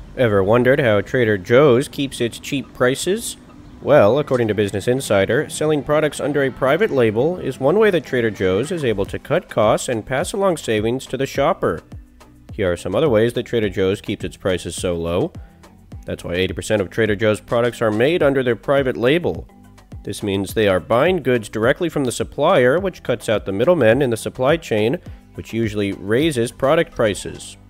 Ever wondered how Trader Joe's keeps its cheap prices? Well, according to Business Insider, selling products under a private label is one way that Trader Joe's is able to cut costs and pass along savings to the shopper. Here are some other ways that Trader Joe's keeps its prices so low. That's why 80% of Trader Joe's products are made under their private label. This means they are buying goods directly from the supplier, which cuts out the middlemen in the supply chain, which usually raises product prices.